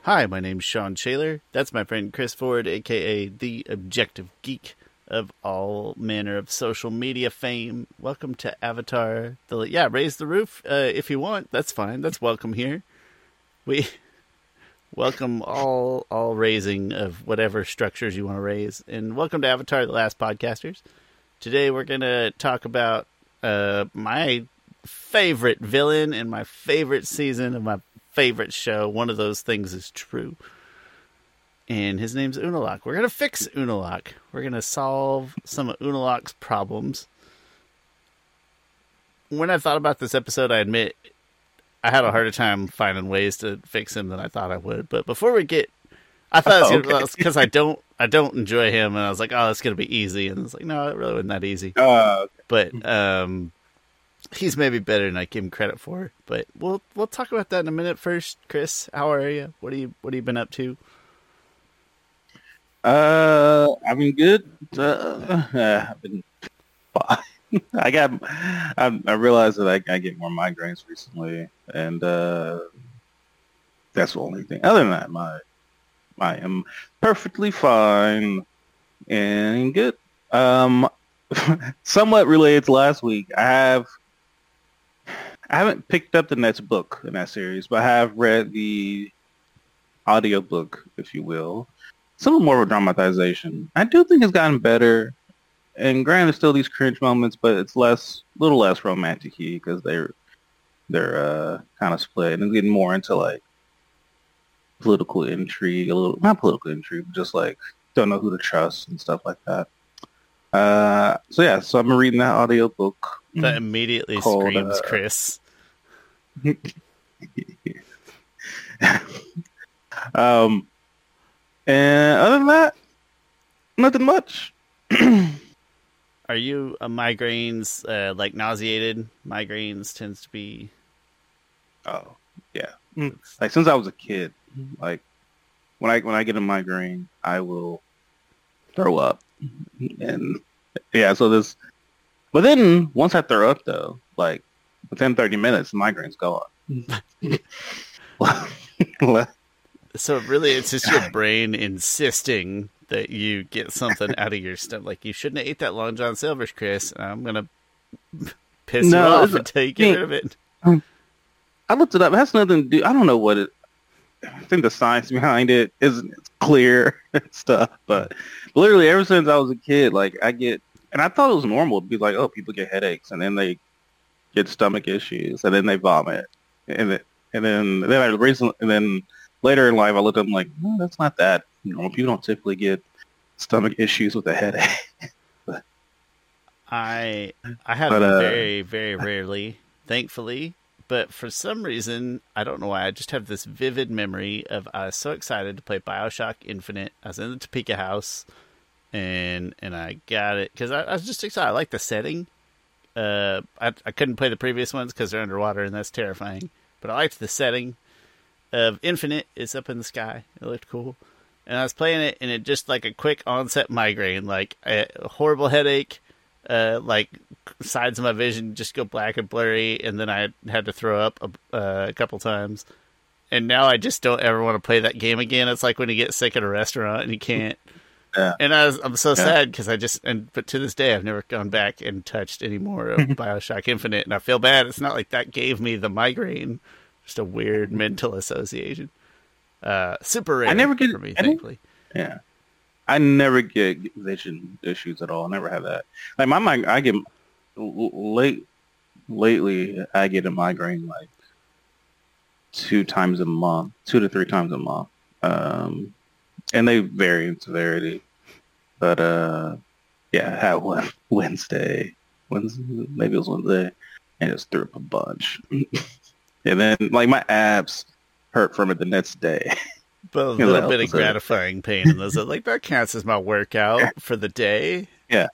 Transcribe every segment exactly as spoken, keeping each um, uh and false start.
Hi, my name's Sean Shaler. That's my friend Chris Ford, aka the Objective Geek of all manner of social media fame. Welcome to Avatar. The, yeah, raise the roof uh, if you want. That's fine. That's welcome here. We welcome all all raising of whatever structures you want to raise. And welcome to Avatar: The Last Podcasters. Today we're going to talk about uh, my favorite villain and my favorite season of my favorite show. One of those things is true. And his name's Unalaq. We're going to fix Unalaq. We're going to solve some of Unalaq's problems. When I thought about this episode, I admit I had a harder time finding ways to fix him than I thought I would. But before we get, I thought oh, it was because okay. I don't, I don't enjoy him, and I was like, "Oh, it's going to be easy." And it's like, no, it really wasn't that easy. Uh, okay. But um, he's maybe better than I give him credit for. But we'll we'll talk about that in a minute. First, Chris, how are you? What are you What have you been up to? Uh, I've been good. Uh, I've been fine. I got. I, I realized that I, I get more migraines recently, and uh, that's the only thing. Other than that, my I am perfectly fine and good. Um, somewhat related to last week, I have. I haven't picked up the next book in that series, but I have read the audiobook, if you will. Some more of a dramatization. I do think it's gotten better. And granted, there's still these cringe moments, but it's less, a little less romantic-y because they're they're uh, kind of split and getting more into like political intrigue, a little not political intrigue, but just like don't know who to trust and stuff like that. Uh, so yeah, so I'm reading that audiobook. That immediately called, screams uh, Chris. um, and other than that, nothing much. Are you a migraines, uh, like nauseated? Migraines tends to be... Oh, yeah. Like, since I was a kid, like, when I when I get a migraine, I will throw up. And, yeah, so this... But then, once I throw up, though, like, within thirty minutes, the migraine's gone. So, really, it's just your brain insisting that you get something out of your stomach. Like, you shouldn't have ate that Long John Silver's, Chris. I'm going to piss no, you off until you get rid of it. Um, I looked it up. It has nothing to do... I don't know what it... I think the science behind it isn't clear and stuff, but literally ever since I was a kid, like, I get... And I thought it was normal to be like, oh, people get headaches, and then they get stomach issues, and then they vomit. And then, and then, then I recently... And then later in life, I looked up and I'm like, no, that's not that normal. People don't typically get stomach issues with a headache. but, I I have but, uh, very, very rarely, thankfully. But for some reason, I don't know why, I just have this vivid memory of I was so excited to play Bioshock Infinite. I was in the Topeka house, and and I got it, because I, I was just excited. I like the setting. Uh, I, I couldn't play the previous ones because they're underwater, and that's terrifying. But I liked the setting of Infinite. It's up in the sky. It looked cool. And I was playing it, and it just like a quick onset migraine, like a horrible headache, uh, like sides of my vision just go black and blurry, and then I had to throw up a, uh, a couple times. And now I just don't ever want to play that game again. It's like when you get sick at a restaurant and you can't. Yeah. And I was, I'm so yeah. sad because I just, and but to this day, I've never gone back and touched any more of Bioshock Infinite, and I feel bad. It's not like that gave me the migraine. Just a weird mental association. Uh, super rare I never get, for me, I thankfully. Yeah. I never get vision issues at all. I never have that. Like, my migraine, I get, late, lately, I get a migraine, like, two times a month, two to three times a month. Um, and they vary in severity. But, uh, yeah, I had one Wednesday, Wednesday, maybe it was Wednesday, and it just threw up a bunch. And then, like, my abs hurt from it the next day. But a little bit of gratifying pain in those. Like, that counts as my workout for the day. Yeah.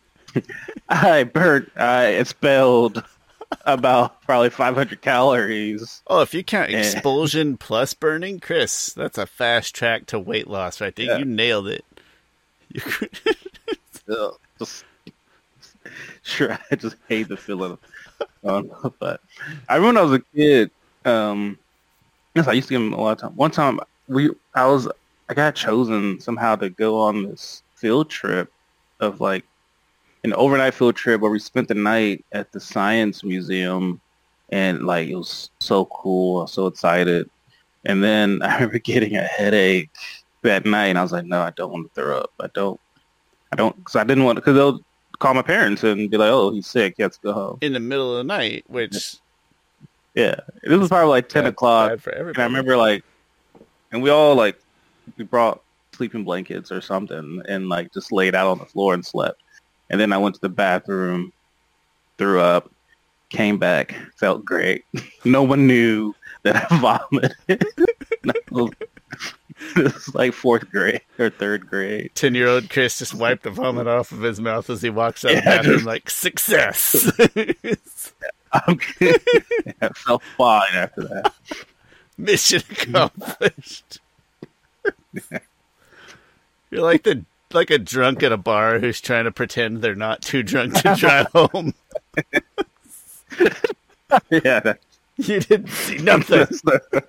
I burnt, I expelled about probably five hundred calories. Oh, if you count expulsion plus burning, Chris, that's a fast track to weight loss right there. Yeah. You nailed it. just, sure, I just hate the feeling. Um, but I remember when I was a kid, um, yes, I used to give him a lot of time. One time, we I was I got chosen somehow to go on this field trip of like an overnight field trip where we spent the night at the science museum, and like it was so cool. I was so excited. And then I remember getting a headache that night, and I was like, no, I don't want to throw up. I don't, I don't, because I didn't want to, because they'll call my parents and be like, oh, he's sick. He has to go home. In the middle of the night, which... Yeah. It was probably like ten bad, o'clock. bad for and I remember like, and we all like, we brought sleeping blankets or something and like just laid out on the floor and slept. And then I went to the bathroom, threw up, came back, felt great. No one knew that I vomited. No, it was like fourth grade or third grade. Ten-year-old Chris just wiped the vomit off of his mouth as he walks out Yeah, of the bathroom just- like, success! I'm good. I felt fine after that. Mission accomplished. You're like the like a drunk at a bar who's trying to pretend they're not too drunk to drive home. Yeah, that, You didn't see nothing. that's the,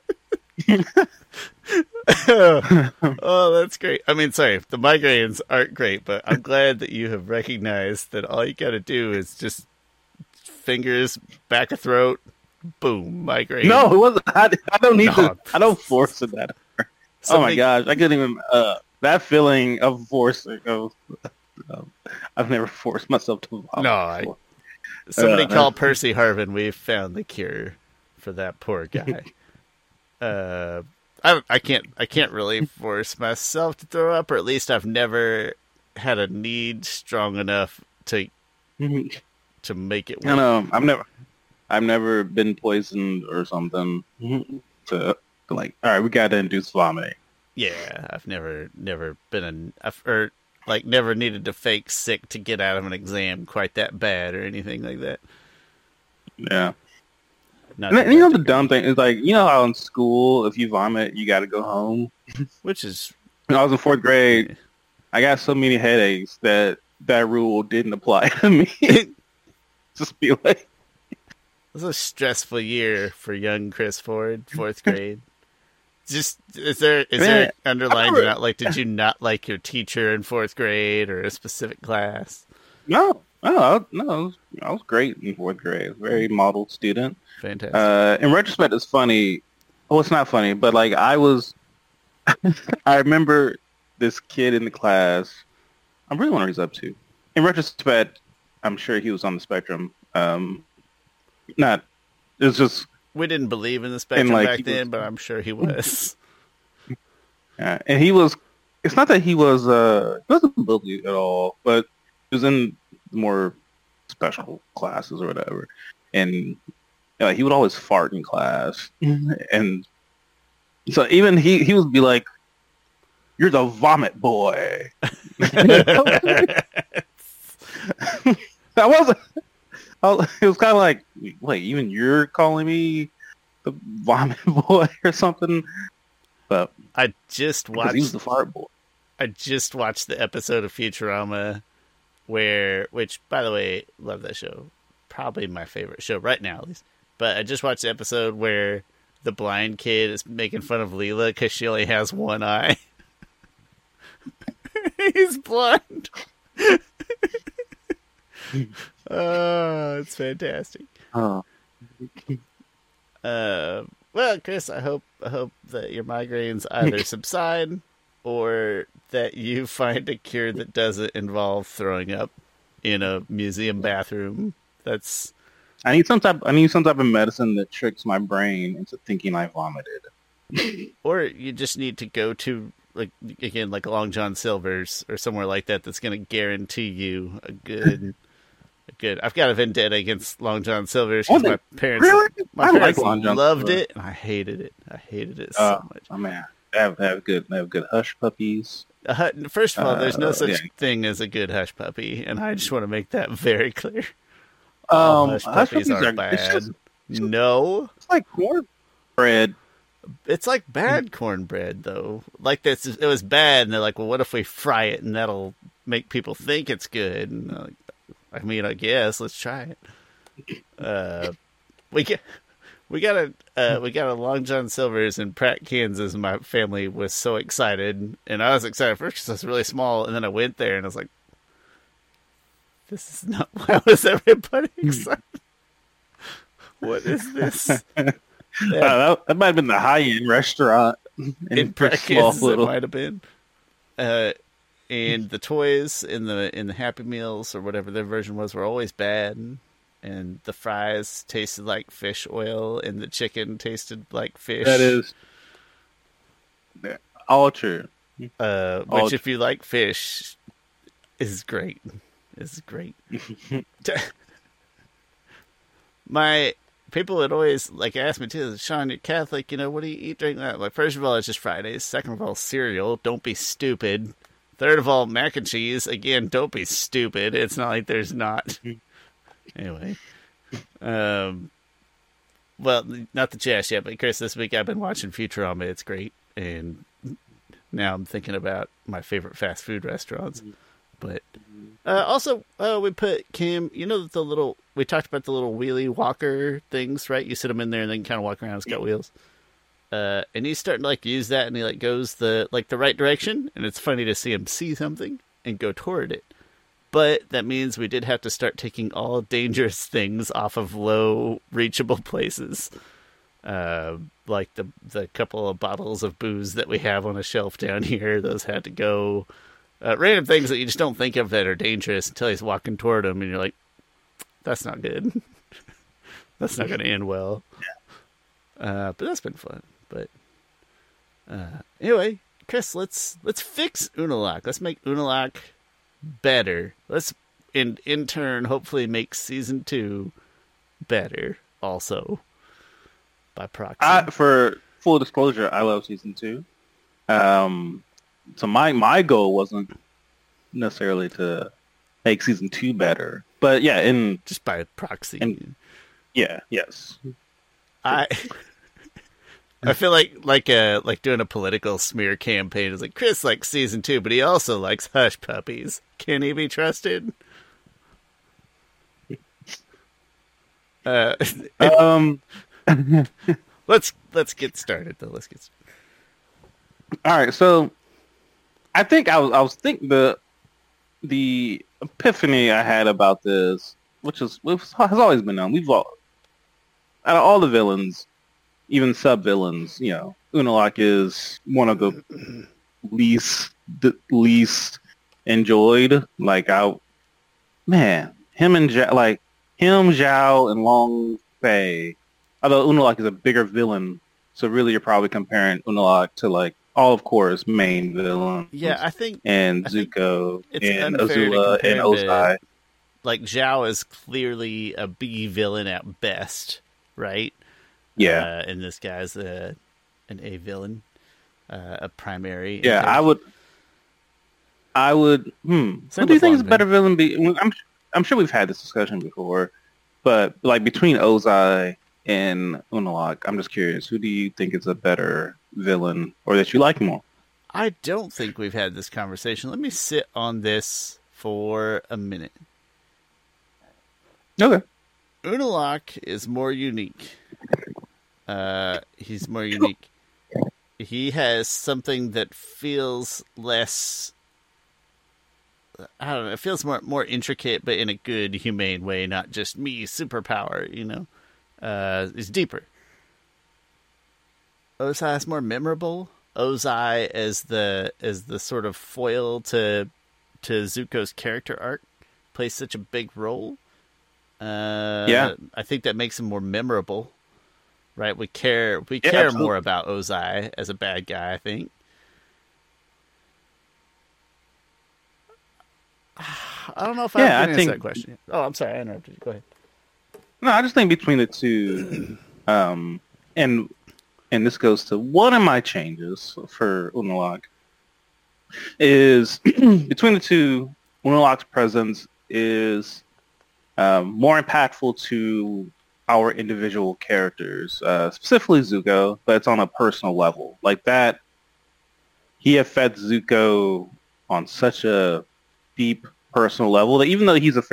Oh, that's great. I mean, sorry, the migraines aren't great, but I'm glad that you have recognized that all you got to do is just fingers, back of throat, boom, migraine. no, it wasn't. I, I don't need No. to. I don't force it that. Oh my Somebody- gosh, I couldn't even. Uh, that feeling of forcing. Of, um, I've never forced myself to vomit. No, I- before. Somebody Uh, call Percy Harvin. We've found the cure for that poor guy. uh, I I can't I can't really force myself to throw up, or at least I've never had a need strong enough to to make it I work. know. I've never. I've never been poisoned or something. To like, all right, we got to induce vomiting. Yeah, I've never never been a I've, or like never needed to fake sick to get out of an exam quite that bad or anything like that. Yeah. Not And, that then, you know bad. the dumb thing is like, you know how in school if you vomit you got to go home. Which is When I was in fourth grade, I got so many headaches that that rule didn't apply to me. Just be like, it was a stressful year for young Chris Ford, fourth grade. Just is there is there Man, underlined remember- not like did you not like your teacher in fourth grade or a specific class? no, no, I- no, I was, I was great in fourth grade. I was a very model student. Fantastic. Uh, in retrospect, it's funny. Oh, it's not funny, but like I was, I remember this kid in the class. I really wonder what he's up to. In retrospect, I'm sure he was on the spectrum. Um, not, it was just, we didn't believe in the spectrum like, back he then, was- but I'm sure he was. uh, and he was. It's not that he was, uh, he wasn't bullied at all, but he was in more special classes or whatever, and uh, he would always fart in class, and so even he he would be like, "You're the vomit boy." I wasn't. I was, it was kind of like, wait, even you're calling me the vomit boy or something? But I just because he was watched the fart boy. I just watched the episode of Futurama where, which, by the way, love that show. Probably my favorite show right now, at least. But I just watched the episode where the blind kid is making fun of Leela because she only has one eye. He's blind. Oh, it's fantastic. Oh, Uh, well, Chris, I hope I hope that your migraines either subside or that you find a cure that doesn't involve throwing up in a museum bathroom. That's I need some type. I need some type of medicine that tricks my brain into thinking I vomited. or you just need to go to like again like Long John Silver's or somewhere like that that's going to guarantee you a good. a Good. I've got a vendetta against Long John Silver's because Oh, my parents, really? my I like parents Long John loved Silver's. it, and I hated it. I hated it so Uh, much. Oh man, they have, they have good. They have good hush puppies. A hu- First of all, there's no Uh, such yeah. thing as a good hush puppy, and I just want to make that very clear. All Um, hush hush puppies puppies are are- bad. it's just- No, It's like cornbread. it's like bad cornbread though. Like this, it was bad, and they're like, "Well, what if we fry it and that'll make people think it's good?" And I'm like, I mean, I guess let's try it. Uh, we get We got a uh, we got a Long John Silver's in Pratt, Kansas, and my family was so excited, and I was excited first because it's really small, and then I went there and I was like, "This is not why was everybody excited? What is this?" Yeah. Uh, that, that might have been the high end restaurant in, in Pratt, Kansas. It might have been. Uh, and the toys in the in the Happy Meals or whatever their version was were always bad. And the fries tasted like fish oil, and the chicken tasted like fish. That is all true. Uh, all which, true. if you like fish, is great. Is great. My people would always like ask me too, Sean, you're Catholic. You know, what do you eat during that? Like, first of all, it's just Fridays. Second of all, cereal. Don't be stupid. Third of all, mac and cheese. Again, don't be stupid. It's not like there's not. Anyway, um, well, not the chest yet, but Chris, this week I've been watching Futurama. It's great, and now I'm thinking about my favorite fast food restaurants. But uh, also, uh, we put Kim. You know the little we talked about the little wheelie walker things, right? You sit them in there and then kind of walk around. It's got wheels. Uh, and he's starting to like use that, and he like goes the like the right direction, and it's funny to see him see something and go toward it. But that means we did have to start taking all dangerous things off of low reachable places. Uh, like the the couple of bottles of booze that we have on a shelf down here. Those had to go. Uh, random things that you just don't think of that are dangerous until he's walking toward them. And you're like, that's not good. That's not going to end well. Uh, but that's been fun. But uh, anyway, Chris, let's let's fix Unalaq. Let's make Unalaq better. Let's in in turn hopefully make season two better also by proxy. I, for full disclosure, I love season two. Um, so my my goal wasn't necessarily to make season two better, but yeah, in just by proxy. In, yeah, yes. I I feel like like a like doing a political smear campaign is like Chris likes season two, but he also likes hush puppies. Can he be trusted? Uh, um, let's let's get started though. Let's get started. All right, so I think I was I was thinking the the epiphany I had about this, which is which has always been known. We've all out of all the villains, even sub villains, you know, Unalaq is one of the least the least enjoyed. Like I, man, him and Zhao, like him, Zhao, and Long Fei. Although Unalaq is a bigger villain, so really you're probably comparing Unalaq to like all of Korra's main villains. Yeah, I think and I think Zuko it's and unfair to Azula compare and to- Ozai. like Zhao is clearly a B villain at best, right? Yeah, Uh, and this guy's a, an A villain, uh, a primary. yeah. I would, I would. Hmm. Same What do you with think is a Longman. better villain? Be I'm I'm sure we've had this discussion before, but like between Ozai and Unalaq, I'm just curious. Who do you think is a better villain, or that you like more? I don't think we've had this conversation. Let me sit on this for a minute. Okay. Unalaq is more unique. Uh, he's more unique. He has something that feels less. I don't know. It feels more more intricate, but in a good, humane way, not just me superpower. You know, uh, it's deeper. Ozai is more memorable. Ozai as the as the sort of foil to to Zuko's character arc plays such a big role. Uh, Yeah. I think that makes him more memorable. Right? We care we Yeah, care absolutely. more about Ozai as a bad guy, I think. I don't know if I Yeah, can I answer think- that question. Oh, I'm sorry, I interrupted you. Go ahead. No, I just think between the two, um, and and this goes to one of my changes for Unalaq is between the two, Unalaq's presence is um, more impactful to our individual characters, uh, specifically Zuko, but it's on a personal level. Like that, he affects Zuko on such a deep personal level that even though he's a fairly flat character, um, in one dimensional,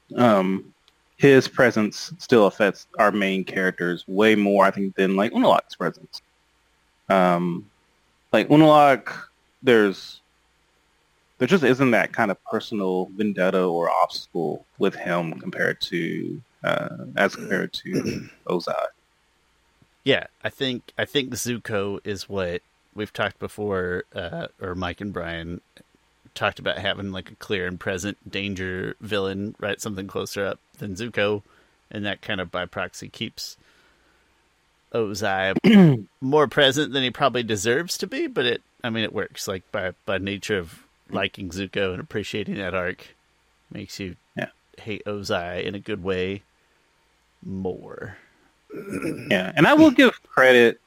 um, his presence still affects our main characters way more, I think, than like Unalaq's presence. Um, like Unalaq, there's there just isn't that kind of personal vendetta or obstacle with him compared to uh, as compared to Ozai. Yeah, I think I think Zuko is what we've talked before, uh, or Mike and Brian talked about having like a clear and present danger villain, right? Something closer up than Zuko, and that kind of by proxy keeps Ozai more present than he probably deserves to be. But it, I mean, it works. Like by by nature of liking Zuko and appreciating that arc, makes you yeah. hate Ozai in a good way more. Yeah, and I will give credit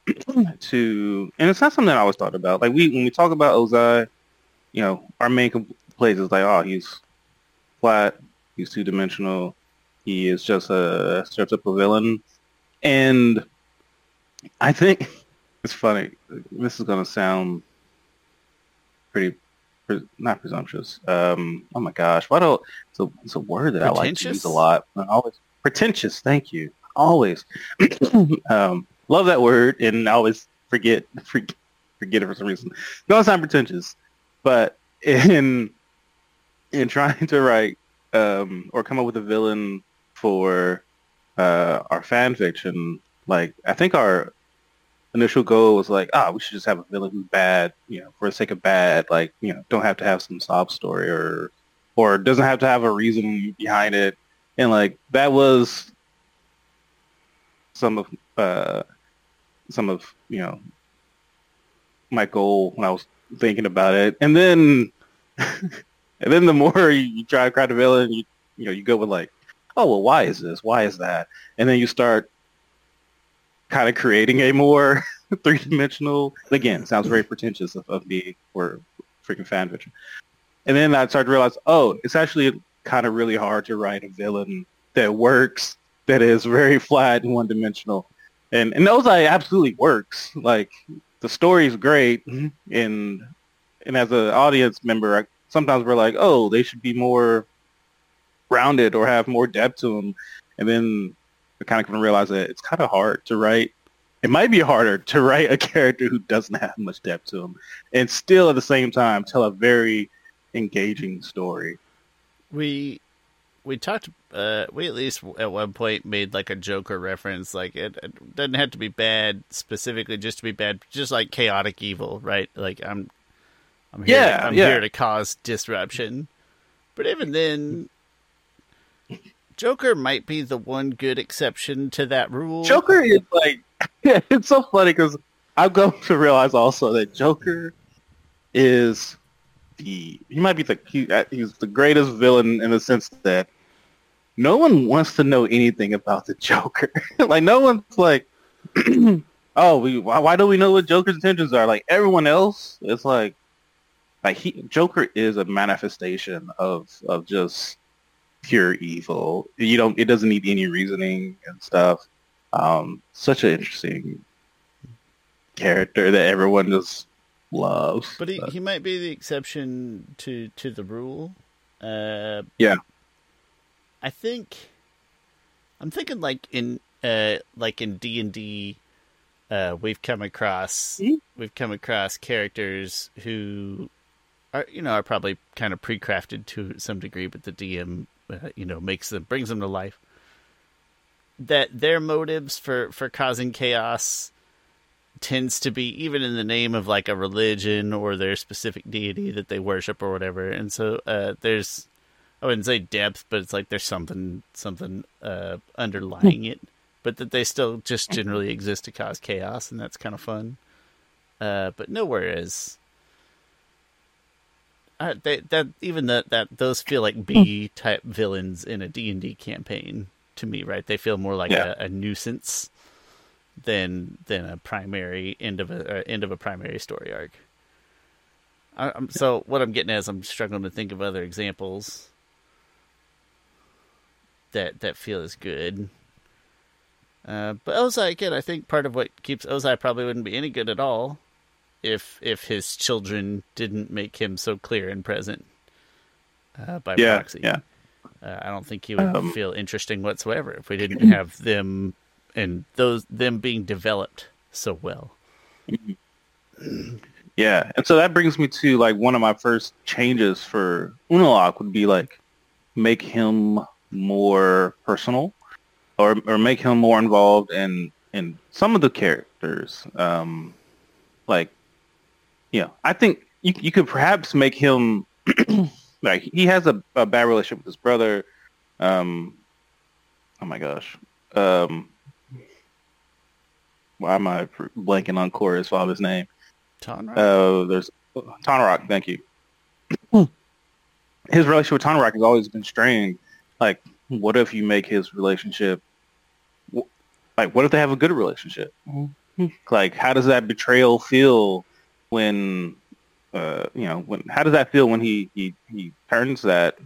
to, and it's not something I always thought about. Like we, when we talk about Ozai, you know, our main complaint is like, oh, he's flat, he's two dimensional, he is just a stereotypical villain, and I think it's funny. This is gonna sound pretty, not presumptuous. Um, oh my gosh, why don't it's a, it's a word that I like to use a lot. I always pretentious. Thank you. Always um, love that word, and I always forget forget, forget it for some reason. Don't sound pretentious, but in in trying to write um, or come up with a villain for uh, our fan fiction, like I think our initial goal was like, ah, we should just have a villain who's bad, you know, for the sake of bad, like, you know, don't have to have some sob story or or doesn't have to have a reason behind it, and like that was some of uh, some of you know my goal when I was thinking about it, and then and then the more you, you try to craft a villain, you you know you go with like, oh well, why is this? Why is that? And then you start kind of creating a more three dimensional. Again, sounds very pretentious of, of me for freaking fan fiction. And then I started to realize, oh, it's actually kind of really hard to write a villain that works, that is very flat and one-dimensional. And and Ozai absolutely works. Like, the story's great, and and as an audience member, I, sometimes we're like, oh, they should be more rounded or have more depth to them. And then I kind of come to realize that it's kind of hard to write. It might be harder to write a character who doesn't have much depth to him, and still at the same time tell a very engaging story. We we talked. Uh, we at least at one point made like a Joker reference. Like it, it doesn't have to be bad specifically, just to be bad, just like chaotic evil, right? Like I'm, I'm here. Yeah, to, I'm yeah. here to cause disruption. But even then, Joker might be the one good exception to that rule. Joker is like, yeah, it's so funny because I've come to realize also that Joker is the he might be the he, he's the greatest villain in the sense that no one wants to know anything about the Joker. Like no one's like, oh, we why, why don't we know what Joker's intentions are? Like everyone else, it's like, like he Joker is a manifestation of of just pure evil. You don't. It doesn't need any reasoning and stuff. Um, such an interesting character that everyone just loves. But he, he might be the exception to, to the rule. Uh, yeah. I think I'm thinking like in uh, like in D and D, uh, we've come across mm-hmm. we've come across characters who are you know are probably kind of pre-crafted to some degree, but the D M uh, you know makes them brings them to life. That their motives for, for causing chaos tends to be even in the name of like a religion or their specific deity that they worship or whatever. And so uh, there's, I wouldn't say depth, but it's like there's something something uh, underlying it, but that they still just generally exist to cause chaos, and that's kind of fun. Uh, but nowhere is uh, they that even that that those feel like B type villains in a D and D campaign. To me, right? They feel more like yeah. a, a nuisance than than a primary end of a uh, end of a primary story arc. I, I'm, so what I'm getting at is I'm struggling to think of other examples that that feel as good. Uh, but Ozai, again, I think part of what keeps Ozai probably wouldn't be any good at all if if his children didn't make him so clear and present uh, by yeah, proxy. Yeah. Uh, I don't think he would Um, feel interesting whatsoever if we didn't have them and those them being developed so well. yeah, and so that brings me to like one of my first changes for Unalaq would be like make him more personal, or or make him more involved in in some of the characters. Um, like, you know, I think you you could perhaps make him like he has a, a bad relationship with his brother. Um, oh my gosh. Um, why am I blanking on Korra's father's name? Tonra? Uh, there's Tonarok. Thank you. His relationship with Tonarok has always been strained. Like, what if you make his relationship like? What if they have a good relationship? Mm-hmm. Like, how does that betrayal feel when, uh, you know, when? How does that feel when he he he turns that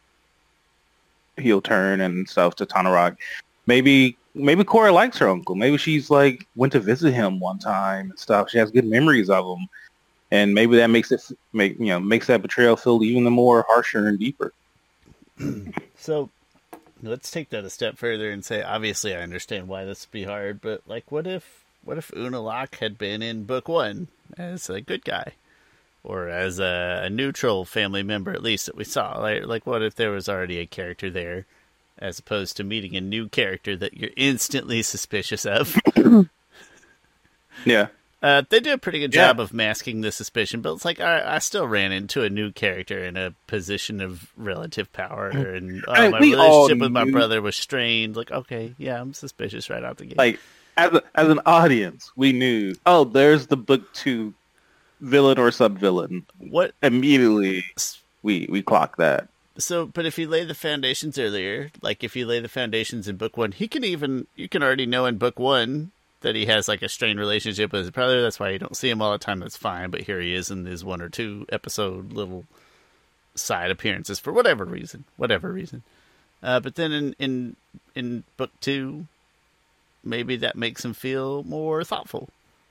heel turn and stuff to Tonarok? Maybe maybe Korra likes her uncle. Maybe she's like went to visit him one time and stuff. She has good memories of him, and maybe that makes it make you know makes that betrayal feel even more harsher and deeper. So let's take that a step further and say, obviously, I understand why this would be hard, but like, what if what if Unalaq had been in book one as a good guy, or as a, a neutral family member, at least that we saw? Like, like, what if there was already a character there, as opposed to meeting a new character that you're instantly suspicious of? Yeah. Uh, they do a pretty good Yeah. job of masking the suspicion, but it's like, I, I still ran into a new character in a position of relative power, and oh, I mean, my we all relationship with my knew- brother was strained. Like, okay, yeah, I'm suspicious right out the gate. Like as a, as an audience, we knew. Oh, there's the book two villain or sub villain. what? Immediately, we we clock that. So, but if you lay the foundations earlier, like if you lay the foundations in book one, he can even, you can already know in book one that he has like a strained relationship with his brother. That's why you don't see him all the time. That's fine. But here he is in his one or two episode little side appearances for whatever reason, whatever reason. Uh, but then in, in, in book two, maybe that makes him feel more thoughtful,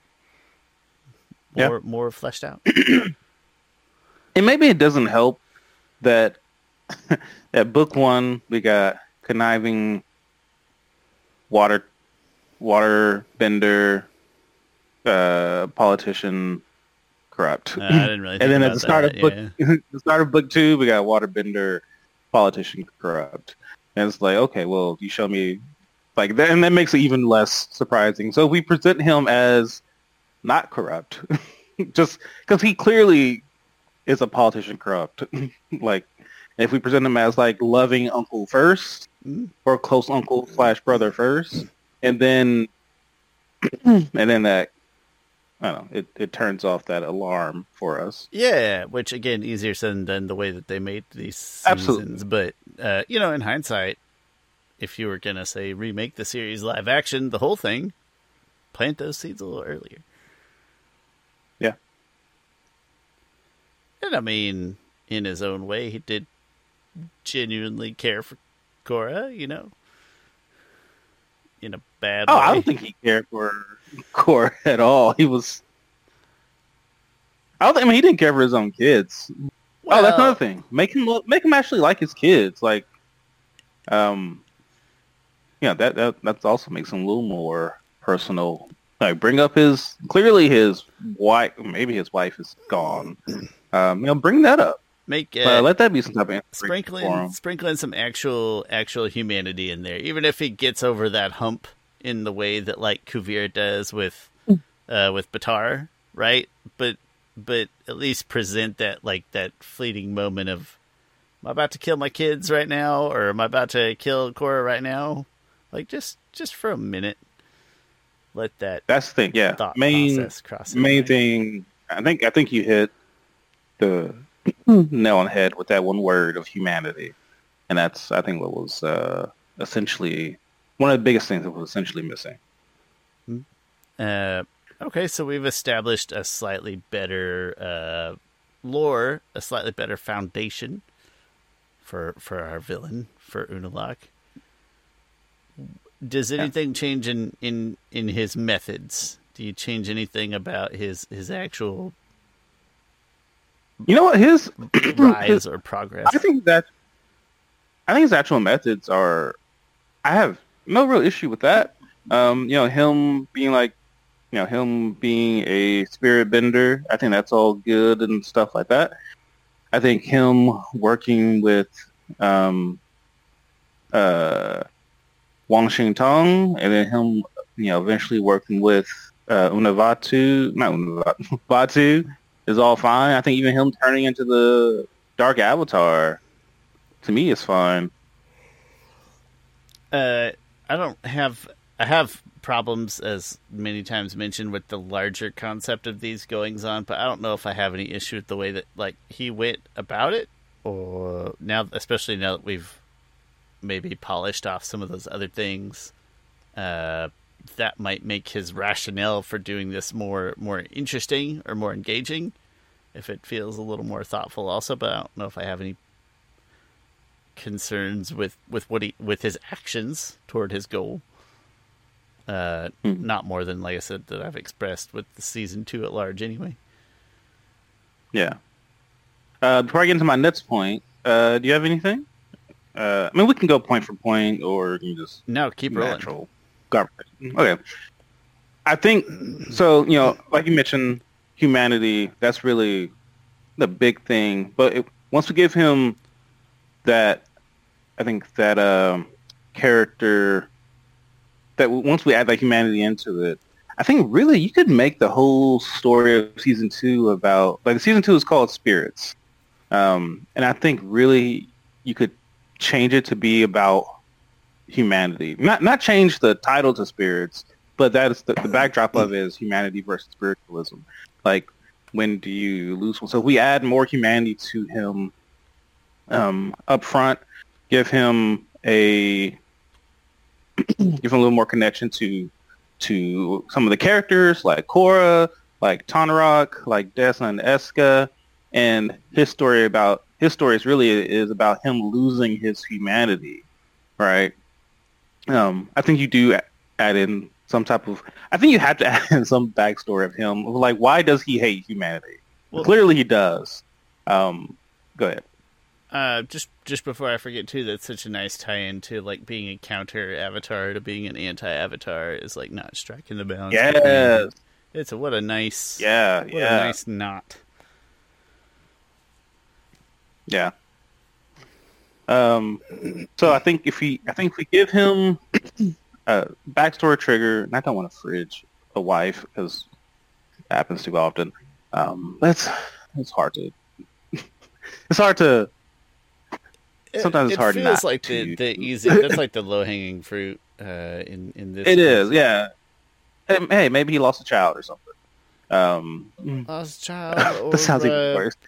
more, Yeah. more fleshed out. And maybe it doesn't help that at book one we got conniving water water bender uh, politician corrupt. Uh, I didn't really think And then at about the start that, of book yeah. the start of book two we got waterbender politician corrupt. And it's like, okay, well, you show me like that, and that makes it even less surprising. So we present him as not corrupt, just because he clearly is a politician corrupt. Like, if we present him as like loving uncle first, Mm. or close uncle slash brother first, and then and then that, I don't know, it, it turns off that alarm for us. Yeah, which again, easier said than done the way that they made these seasons. Absolutely. But uh, you know, in hindsight, if you were gonna say remake the series live action, the whole thing, plant those seeds a little earlier. Yeah. And I mean, in his own way, he did genuinely care for Korra, you know, in a bad Oh, way. I don't think he cared for Korra at all. He was. I don't think. I mean, he didn't care for his own kids. Oh, that's Well, another thing. Make him look, make him actually like his kids. Like, um, yeah, that that that also makes him a little more personal. Like, bring up his clearly his wife. Maybe his wife is gone. Um, you know, bring that up. Make Uh, uh, let that be some type of inspiration for sprinkling him. sprinkling some actual actual humanity in there, even if he gets over that hump in the way that like Kuvira does with uh with Batar, right? But but at least present that like that fleeting moment of, am I about to kill my kids right now, or am I about to kill Korra right now? Like just just for a minute, let that That's the thing. Yeah, thought main process cross. his main mind. thing. I think I think you hit the nail on the head with that one word of humanity, and that's I think what was uh, essentially one of the biggest things that was essentially missing. Uh, okay, so we've established a slightly better uh, lore, a slightly better foundation for for our villain, for Unalaq. Does anything change in, in, in his methods? Do you change anything about his, his actual You know what? His rise or progress? I think that I think his actual methods are. I have no real issue with that. Um, you know, him being like, you know, him being a spirit bender. I think that's all good and stuff like that. I think him working with um, uh, Wang Xingtong, and then him, you know, eventually working with uh, Unavatu, not Unavatu, Batu, is all fine. I think even him turning into the Dark Avatar, to me, is fine. Uh, I don't have. I have problems, as many times mentioned, with the larger concept of these goings on, but I don't know if I have any issue with the way that like he went about it, or now, especially now that we've maybe polished off some of those other things, uh, that might make his rationale for doing this more more interesting or more engaging, if it feels a little more thoughtful. Also, but I don't know if I have any concerns with with what he with his actions toward his goal. Uh, mm. Not more than, like I said, that I've expressed with the season two at large, anyway. Yeah. Uh, before I get into my next point, uh, do you have anything? Uh, I mean, we can go point for point, or you can just no keep rolling. Okay. I think so. You know, like you mentioned, humanity. That's really the big thing. But it, once we give him that, I think that um, character. That once we add like humanity into it, I think really you could make the whole story of season two about like season two is called Spirits, um, and I think really you could change it to be about humanity. Not not change the title to Spirits, but that is the, the backdrop of it is humanity versus spiritualism. Like, when do you lose one? So if we add more humanity to him um, up front, give him a give him a little more connection to to some of the characters like Korra, like Tonraq, like Desna and Eska, and his story about his story is really is about him losing his humanity, right? Um, I think you do add in some type of. I think you have to add in some backstory of him, like why does he hate humanity? Well, clearly he does. Um, go ahead. Uh, just just before I forget too, that's such a nice tie-in to like being a counter avatar to being an anti-avatar is like not striking the balance. Yes, it's a, what a nice yeah what yeah a nice knot. Yeah. Um. So I think if we I think if we give him a backstory trigger, and I don't want to fridge a wife because it happens too often. Um, that's it's hard to it's hard to. Sometimes it, it's hard it not feels like to. the, the easy. That's like the low hanging fruit. Uh, in in this, it case. Is, yeah. Hey, maybe he lost a child or something. Um, lost a child. Or, that sounds even uh, worse.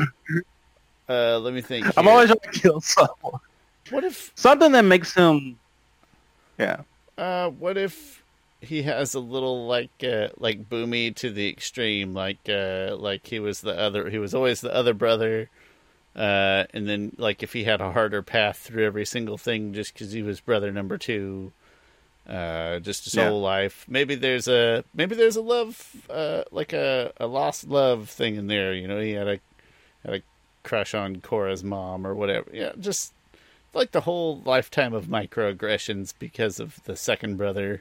Uh, let me think. Here. I'm always trying to kill someone. What if something that makes him? Yeah. Uh, what if he has a little like uh, like Boomy to the extreme, like uh, like he was the other. He was always the other brother. Uh, and then, like, if he had a harder path through every single thing just because he was brother number two, uh, just his yeah. whole life, maybe there's a maybe there's a love, uh, like a, a lost love thing in there. You know, he had a had a crush on Korra's mom or whatever. Yeah, just like the whole lifetime of microaggressions because of the second brother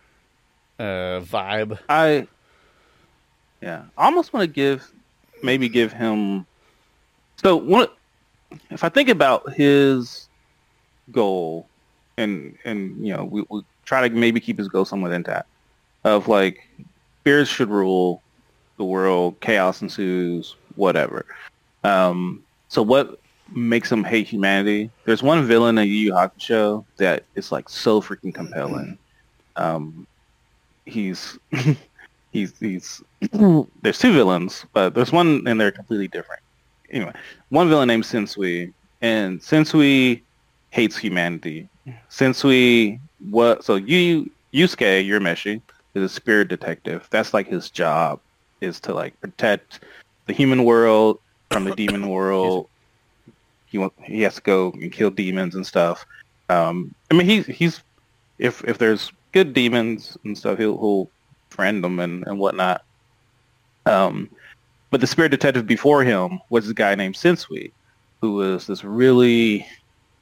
uh, vibe. I yeah, I almost want to give maybe give him. So one, if I think about his goal, and and you know we we try to maybe keep his goal somewhat intact, of like spirits should rule the world, chaos ensues, whatever. Um, so what makes him hate humanity? There's one villain in Yu Yu Hakusho that is like so freaking compelling. Um, he's he's he's there's two villains, but there's one and they're completely different. Anyway, one villain named Sensui, and Sensui hates humanity. Sensui, what? So you, Yusuke Urameshi, is a spirit detective. That's like his job, is to like protect the human world from the demon world. He want, he has to go and kill demons and stuff. Um, I mean, he's he's if if there's good demons and stuff, he'll he'll friend them and and whatnot. Um. But the spirit detective before him was a guy named Sensui, who was this really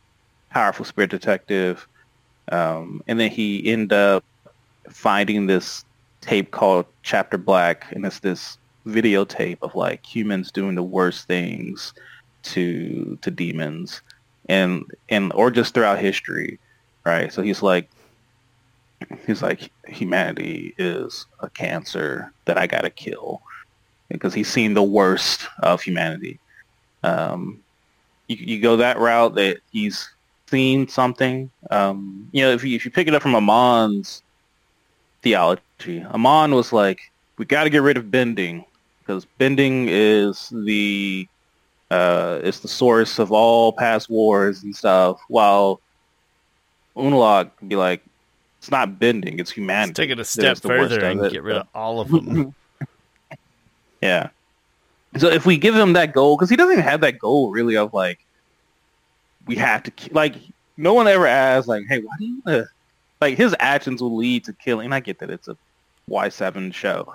powerful spirit detective. Um, and then he ended up finding this tape called Chapter Black, and it's this videotape of like humans doing the worst things to to demons, and and or just throughout history, right? So he's like, he's like, humanity is a cancer that I gotta kill because he's seen the worst of humanity. Um, you, you go that route that he's seen something. Um, you know, if you if you pick it up from Amon's theology, Amon was like, we got to get rid of bending because bending is the uh, is the source of all past wars and stuff. While Unalaq can be like, it's not bending, it's humanity. Let's take it a step further and get rid of all of them. Yeah. So if we give him that goal, because he doesn't even have that goal really of like, we have to, like, no one ever asks like, hey, why do you, uh, like his actions will lead to killing. And I get that it's a Y seven show.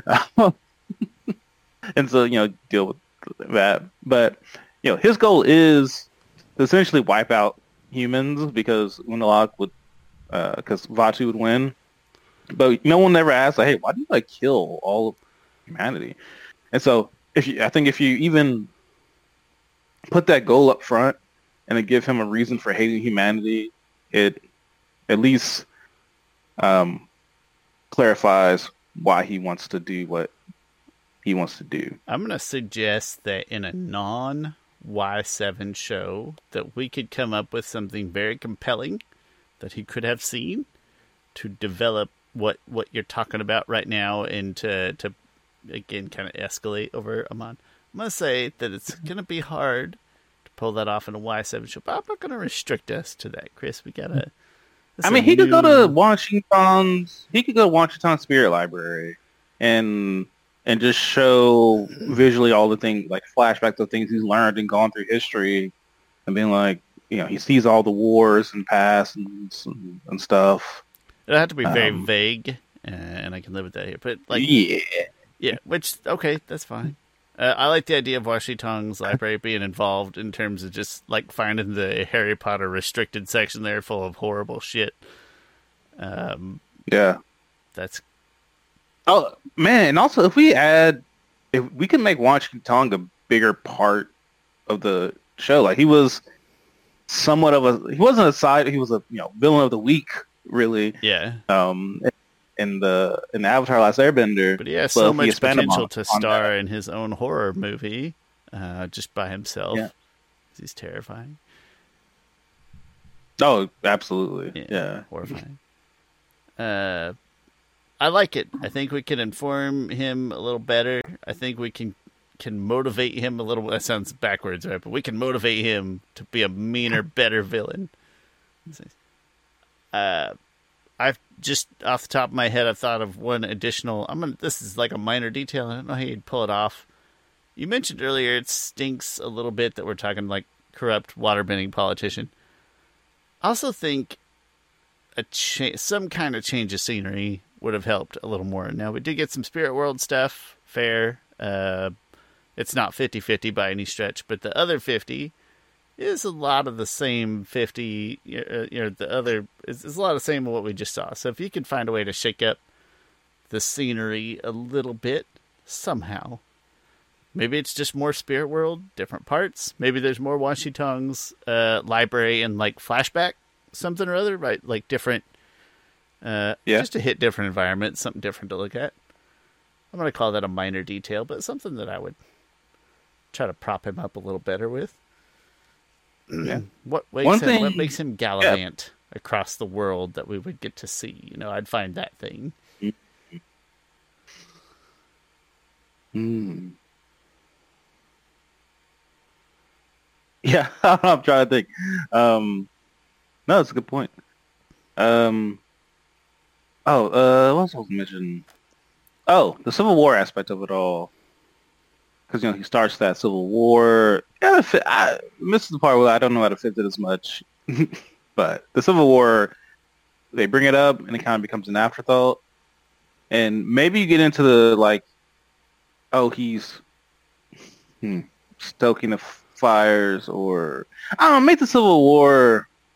And so, you know, deal with that. But, you know, his goal is to essentially wipe out humans because Unalaq would, because uh, Vaatu would win. But no one ever asks, like, hey, why do you like kill all of humanity? And so, if you, I think if you even put that goal up front and then give him a reason for hating humanity, it at least um, clarifies why he wants to do what he wants to do. I'm going to suggest that in a non Y seven show that we could come up with something very compelling that he could have seen to develop what what you're talking about right now and to, to again, kind of escalate over Amon. I'm going to say that it's going to be hard to pull that off in a Y seven show, but I'm not going to restrict us to that, Chris. We got to... I mean, he new... could go to Washington's, he could go to Washington Spirit Library and and just show visually all the things, like flashbacks of things he's learned and gone through history and being like, you know, he sees all the wars and past and, and, and stuff. It'll have to be very um, vague, and I can live with that here. But, like... Yeah. Yeah, which, okay, that's fine. Uh, I like the idea of Washington's library being involved in terms of just, like, finding the Harry Potter restricted section there full of horrible shit. Um, yeah. That's... Oh, man, and also, if we add... If we can make Washington a bigger part of the show, like, he was somewhat of a... He wasn't a side... He was a, you know, villain of the week, really. Yeah. Um... in the in the Avatar Last Airbender. But he has so much potential on, to star in his own horror movie uh, just by himself. Yeah. He's terrifying. Oh, absolutely. Yeah. yeah. Horrifying. Uh, I like it. I think we can inform him a little better. I think we can can motivate him a little. That sounds backwards, right? But we can motivate him to be a meaner, better villain. Uh, I've just off the top of my head, I've thought of one additional. I'm gonna. This is like a minor detail. I don't know how you'd pull it off. You mentioned earlier it stinks a little bit that we're talking like corrupt waterbending politician. I also think a cha- some kind of change of scenery would have helped a little more. Now we did get some Spirit World stuff. Fair. Uh, it's not fifty-fifty by any stretch, but the other fifty. Is a lot of the same fifty, you know, the other, is, is a lot of the same of what we just saw. So if you could find a way to shake up the scenery a little bit, somehow. Maybe it's just more Spirit World, different parts. Maybe there's more Washington's uh, library and like flashback, something or other, right? Like different, uh, yeah. just to hit different environments, something different to look at. I'm going to call that a minor detail, but something that I would try to prop him up a little better with. Yeah. What makes One him, thing, what makes him gallivant yeah. across the world that we would get to see? You know, I'd find that thing. Mm. Yeah, I'm trying to think. Um, no, that's a good point. Um, oh, uh, what else was mentioned? Oh, the Civil War aspect of it all. Because, you know, he starts that Civil War. Yeah, I, this is the part where I don't know how to fit it as much. But the Civil War, they bring it up, and it kind of becomes an afterthought. And maybe you get into the, like, oh, he's hmm, stoking the fires, or... I don't know, make the Civil War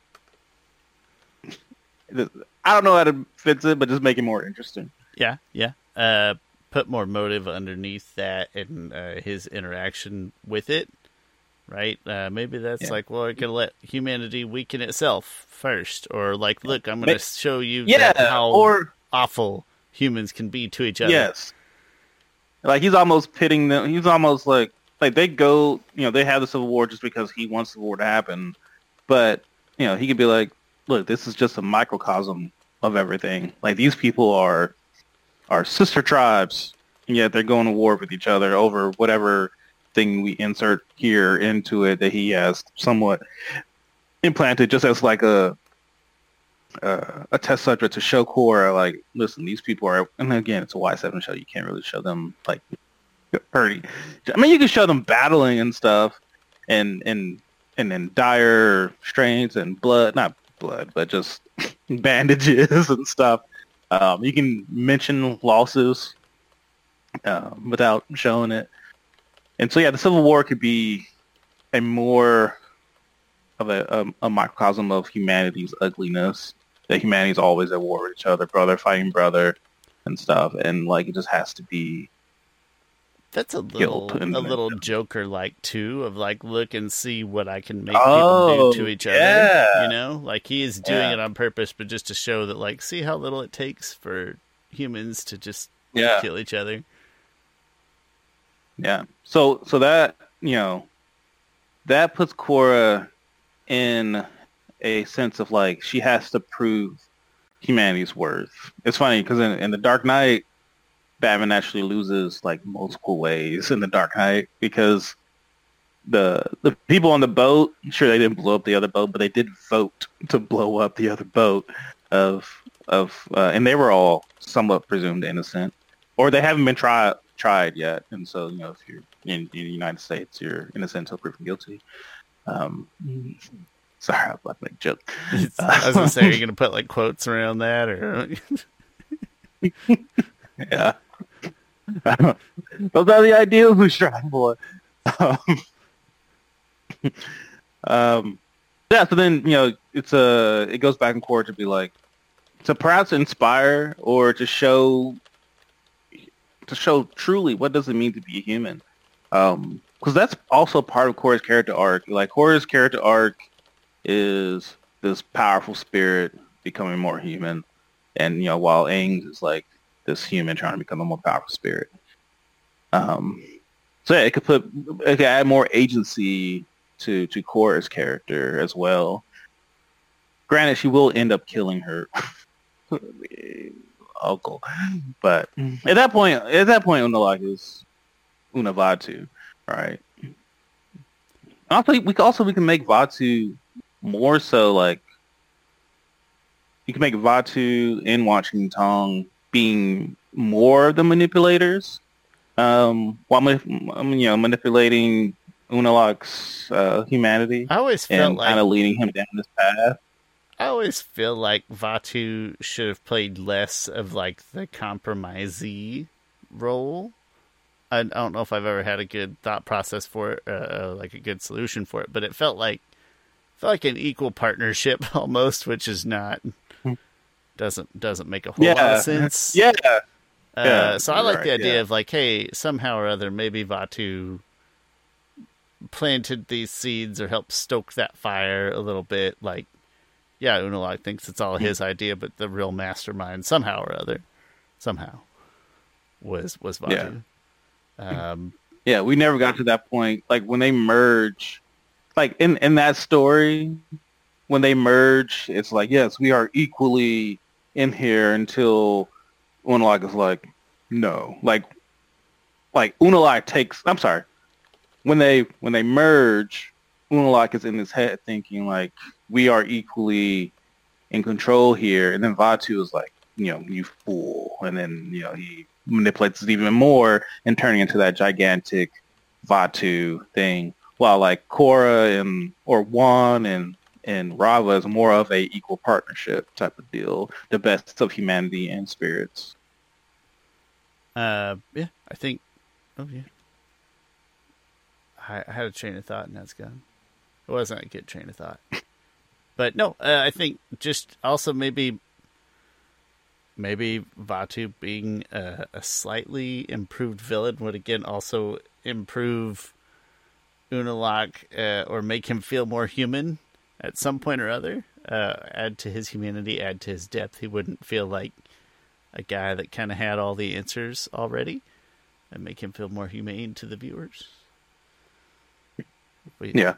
I don't know how to fix it, but just make it more interesting. Yeah, yeah. Uh, put more motive underneath that and uh, his interaction with it, right? Uh, maybe that's Yeah. like, well, I can let humanity weaken itself first, or like, look, I'm going to show you Yeah, that how or awful humans can be to each other. yes, like he's almost pitting them. He's almost like like they go, you know, they have the Civil War just because he wants the war to happen, but you know, he could be like, look, this is just a microcosm of everything. Like these people are are sister tribes, and yet they're going to war with each other over whatever thing we insert here into it that he has somewhat implanted just as like a uh, a test subject to show Korra, like, listen, these people are, and again, it's a Y seven show. You can't really show them like hurting. I mean, you can show them battling and stuff, and and and then dire strains and blood, not blood, but just bandages and stuff. Um, you can mention losses um, without showing it, and so yeah, the Civil War could be a more of a, a, a microcosm of humanity's ugliness. That humanity's always at war with each other, brother fighting brother, and stuff, and like it just has to be. That's a little a little Joker like too, of like, look and see what I can make oh, people do to each yeah. other. You know, like he is doing yeah. it on purpose, but just to show that, like, see how little it takes for humans to just yeah. kill each other. Yeah. So so that, you know, that puts Korra in a sense of like she has to prove humanity's worth. It's funny because in, in the Dark Knight, Batman actually loses like multiple ways in the Dark Knight because the the people on the boat, sure they didn't blow up the other boat, but they did vote to blow up the other boat of of uh, and they were all somewhat presumed innocent, or they haven't been tried tried yet. And so, you know, if you're in, in the United States, you're innocent until proven guilty. Um, sorry, I'm about to make a joke. I was gonna say, are you gonna put like quotes around that, or? Yeah. Those are the ideals we strive for. Um, um, yeah, so then, you know, it's a, it goes back and forth to be like, to perhaps inspire or to show, to show truly what does it mean to be a human. Um, because that's also part of Korra's character arc. Like, Korra's character arc is this powerful spirit becoming more human. And, you know, while Aang's is like, this human trying to become a more powerful spirit. Um, so yeah, it could put, it could add more agency to to Korra's character as well. Granted, she will end up killing her uncle, but at that point, at that point, Unalaq is Unavatu, right? I think we can also we can make Vatu more so like you can make Vatu and Watching Tong being more of the manipulators, um, while you know manipulating Unalaq's uh, humanity. I always felt and like kind of leading him down this path. I always feel like Vatu should have played less of like the compromisee role. I, I don't know if I've ever had a good thought process for it, uh, like a good solution for it, but it felt like felt like an equal partnership almost, which is not. Doesn't doesn't make a whole yeah. lot of sense. Yeah. Uh, yeah. So I like right, the idea yeah. of like, hey, somehow or other, maybe Vatu planted these seeds or helped stoke that fire a little bit. Like, yeah, Unalaq thinks it's all his idea, but the real mastermind, somehow or other, somehow, was was Vatu. Yeah. Um, yeah, we never got to that point. Like when they merge, like in in that story, when they merge, it's like, yes, we are equally in here until Unalaq is like, no. Like, like Unalaq takes, I'm sorry. When they, when they merge, Unalaq is in his head thinking like, we are equally in control here. And then Vatu is like, you know, you fool. And then, you know, he manipulates it even more and turning into that gigantic Vatu thing. While like Korra and, or Wan and, and Rava is more of a equal partnership type of deal, the best of humanity and spirits. uh, yeah, I think. Oh yeah, I, I had a train of thought and that's gone. It wasn't a good train of thought, But no, uh, I think just also maybe maybe Vaatu being a, a slightly improved villain would again also improve Unalaq uh, or make him feel more human at some point or other. Uh, add to his humanity, add to his depth. He wouldn't feel like a guy that kind of had all the answers already, and make him feel more humane to the viewers. We, Yeah.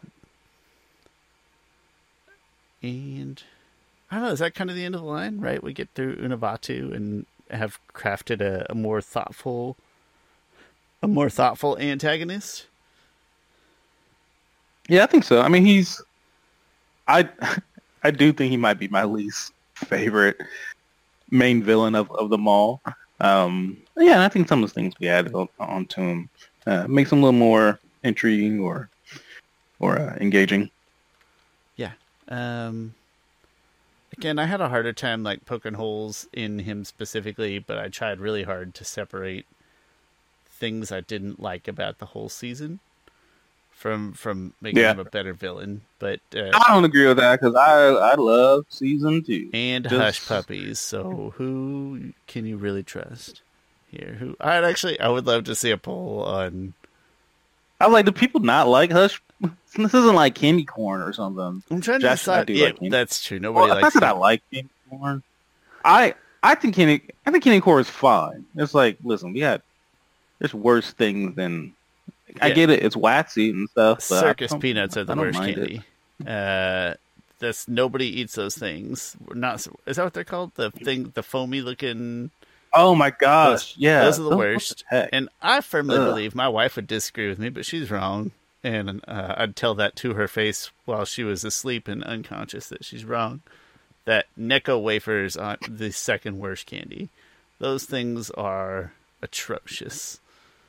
And I don't know, is that kind of the end of the line, right? We get through Unavaatu and have crafted a, a more thoughtful a more thoughtful antagonist. Yeah, I think so. I mean, he's I I do think he might be my least favorite main villain of, of them all. Um, yeah, and I think some of the things we added on, onto him uh, makes him a little more intriguing or or uh, engaging. Yeah. Um, again, I had a harder time like poking holes in him specifically, but I tried really hard to separate things I didn't like about the whole season from from making Yeah. him a better villain. But uh, I don't agree with that because I I love season two. and Just- hush puppies. So who can you really trust here? Who I'd actually I would love to see a poll on. I was like, do people not like Hush? This isn't like candy corn or something. I'm trying to Josh, I decide. do Yeah, like candy. that's true. Nobody Well, likes not that I it. like candy corn. I I think candy I think candy corn is fine. It's like, listen, we had there's worse things than. I Yeah. get it. It's waxy and stuff. But I Circus don't- peanuts are the I don't worst mind it. candy. Uh, that's nobody eats those things. We're not is that what they're called? The thing, the foamy looking. Oh my gosh! Those- yeah, those are the what worst. heck? And I firmly Ugh. believe my wife would disagree with me, but she's wrong. And uh, I'd tell that to her face while she was asleep and unconscious that she's wrong. That Necco wafers are the second worst candy. Those things are atrocious.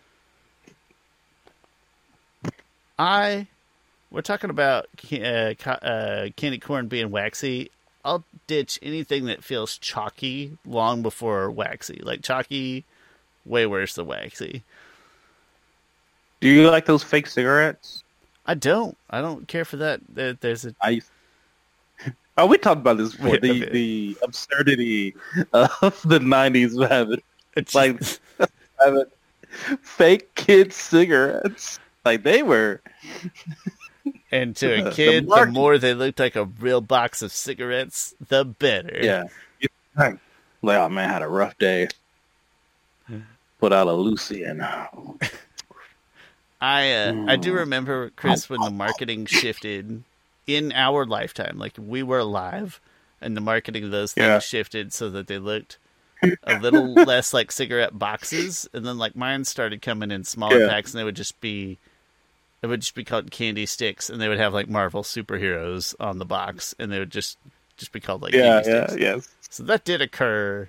I, we're talking about uh, ca- uh, candy corn being waxy. I'll ditch anything that feels chalky long before waxy. Like chalky, way worse than waxy. Do you like those fake cigarettes? I don't. I don't care for that. There- There's a I. used- Oh, we talked about this before. Yeah, The okay. the absurdity of the nineties having it's like having fake kid cigarettes. Like they were. and to a the kid, the market- more they looked like a real box of cigarettes, the better. Yeah. Like, like, oh man, I had a rough day. Put out a Lucy and I uh, I do Mm. remember, Chris, when the marketing shifted in our lifetime. Like we were alive, and the marketing of those things Yeah. shifted so that they looked a little less like cigarette boxes, and then like mine started coming in smaller Yeah. packs, and they would just be it would just be called candy sticks, and they would have like Marvel superheroes on the box, and they would just just be called like yeah, candy yeah, sticks. yes. So that did occur